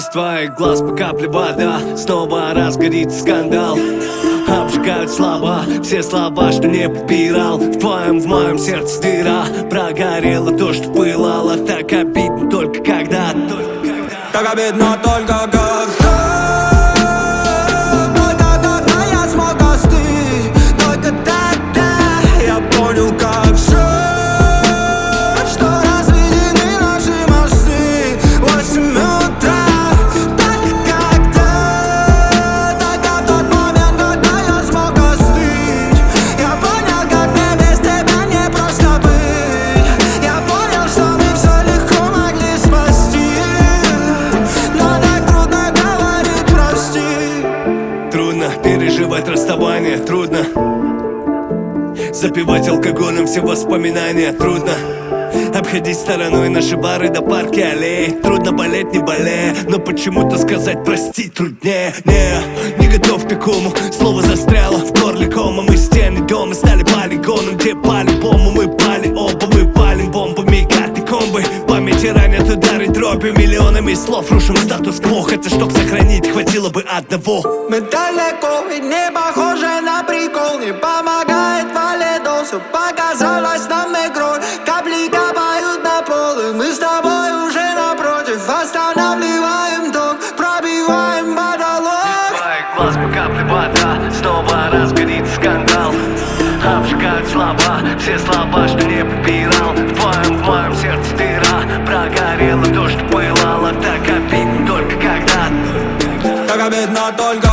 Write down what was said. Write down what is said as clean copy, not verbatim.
твоих глаз по капле вода. Снова разгорится скандал. Обжигают слова, все слова, что не подбирал. В моем сердце дыра. Прогорело то, что пылало. Так обидно только когда. Так обидно только когда. Переживать расставание трудно. Запивать алкоголем все воспоминания трудно. Обходить стороной наши бары до парки аллей. Трудно болеть, не болея, но почему-то сказать прости труднее. Не готов к такому. Слово застряло в горле комом. И стены дома стали полигоном, где пали бомбу. Мы пали оба, мы палим бомбами катакомбы. Памяти ранят удары дробью. Миллионами слов рушим статус-кво. Хотя чтоб сохранить, хватило бы одного. Мы далеко и не похожи на прикол. Не помогает валидол. Все показалось нам игрой. Капли капают на пол, и мы с тобой уже напротив. Останавливаем ток, пробиваем потолок. Из твоих глаз по капле вода. Снова разгорится скандал. Обжигают слова, все слова, что не подбирал. В моем сердце дыра. Прогорело то, что пылало. Так обидно только когда. Так обидно только